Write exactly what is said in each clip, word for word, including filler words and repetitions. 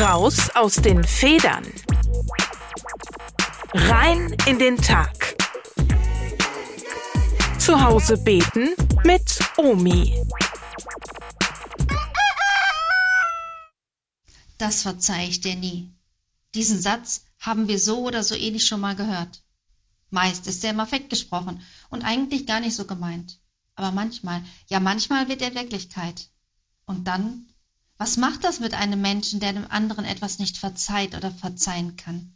Raus aus den Federn. Rein in den Tag. Zu Hause beten mit Omi. Das verzeih ich dir nie. Diesen Satz haben wir so oder so ähnlich schon mal gehört. Meist ist er im Affekt gesprochen und eigentlich gar nicht so gemeint. Aber manchmal, ja manchmal wird er Wirklichkeit. Und dann, was macht das mit einem Menschen, der dem anderen etwas nicht verzeiht oder verzeihen kann?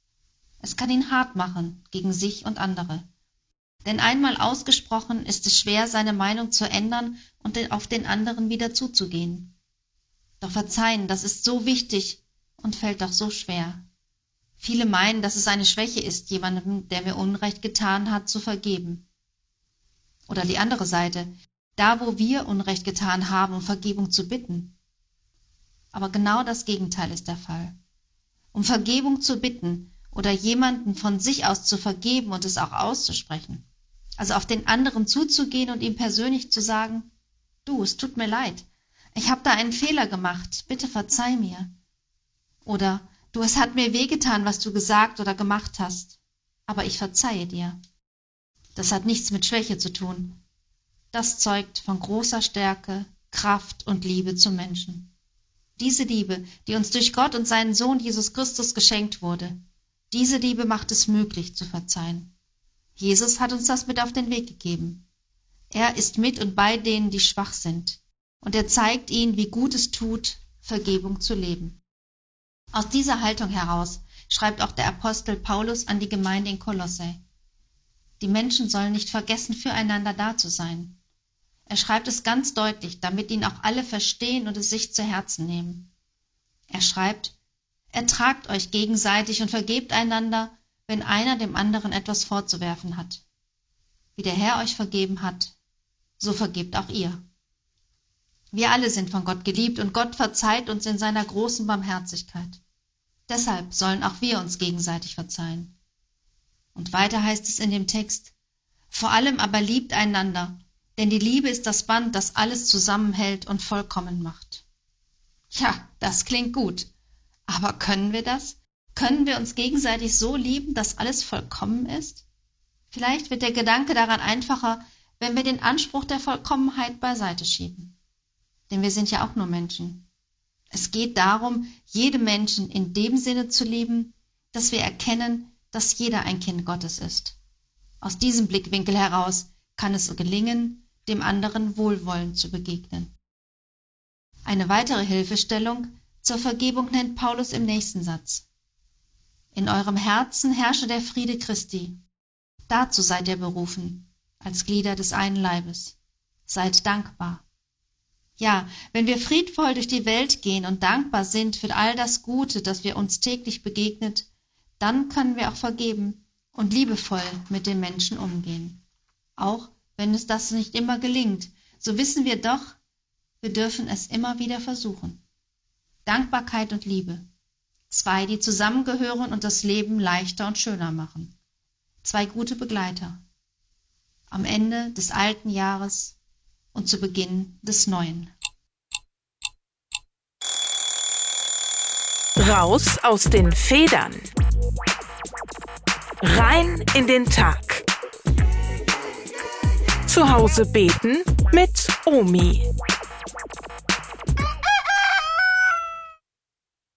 Es kann ihn hart machen gegen sich und andere. Denn einmal ausgesprochen ist es schwer, seine Meinung zu ändern und auf den anderen wieder zuzugehen. Doch verzeihen, das ist so wichtig und fällt doch so schwer. Viele meinen, dass es eine Schwäche ist, jemandem, der mir Unrecht getan hat, zu vergeben. Oder die andere Seite, da wo wir Unrecht getan haben, um Vergebung zu bitten. Aber genau das Gegenteil ist der Fall. Um Vergebung zu bitten oder jemanden von sich aus zu vergeben und es auch auszusprechen. Also auf den anderen zuzugehen und ihm persönlich zu sagen, du, es tut mir leid, ich habe da einen Fehler gemacht, bitte verzeih mir. Oder, du, es hat mir wehgetan, was du gesagt oder gemacht hast, aber ich verzeihe dir. Das hat nichts mit Schwäche zu tun. Das zeugt von großer Stärke, Kraft und Liebe zum Menschen. Diese Liebe, die uns durch Gott und seinen Sohn Jesus Christus geschenkt wurde, diese Liebe macht es möglich zu verzeihen. Jesus hat uns das mit auf den Weg gegeben. Er ist mit und bei denen, die schwach sind. Und er zeigt ihnen, wie gut es tut, Vergebung zu leben. Aus dieser Haltung heraus schreibt auch der Apostel Paulus an die Gemeinde in Kolosse. Die Menschen sollen nicht vergessen, füreinander da zu sein. Er schreibt es ganz deutlich, damit ihn auch alle verstehen und es sich zu Herzen nehmen. Er schreibt, ertragt euch gegenseitig und vergebt einander, wenn einer dem anderen etwas vorzuwerfen hat. Wie der Herr euch vergeben hat, so vergebt auch ihr. Wir alle sind von Gott geliebt und Gott verzeiht uns in seiner großen Barmherzigkeit. Deshalb sollen auch wir uns gegenseitig verzeihen. Und weiter heißt es in dem Text, vor allem aber liebt einander, denn die Liebe ist das Band, das alles zusammenhält und vollkommen macht. Ja, das klingt gut. Aber können wir das? Können wir uns gegenseitig so lieben, dass alles vollkommen ist? Vielleicht wird der Gedanke daran einfacher, wenn wir den Anspruch der Vollkommenheit beiseite schieben. Denn wir sind ja auch nur Menschen. Es geht darum, jedem Menschen in dem Sinne zu lieben, dass wir erkennen, dass jeder ein Kind Gottes ist. Aus diesem Blickwinkel heraus kann es gelingen, dem anderen wohlwollend zu begegnen. Eine weitere Hilfestellung zur Vergebung nennt Paulus im nächsten Satz. In eurem Herzen herrsche der Friede Christi. Dazu seid ihr berufen, als Glieder des einen Leibes. Seid dankbar. Ja, wenn wir friedvoll durch die Welt gehen und dankbar sind für all das Gute, das wir uns täglich begegnet, dann können wir auch vergeben und liebevoll mit den Menschen umgehen. Auch wenn es das nicht immer gelingt, so wissen wir doch, wir dürfen es immer wieder versuchen. Dankbarkeit und Liebe. Zwei, die zusammengehören und das Leben leichter und schöner machen. Zwei gute Begleiter. Am Ende des alten Jahres und zu Beginn des neuen. Raus aus den Federn. Rein in den Tag. Zu Hause beten mit Omi.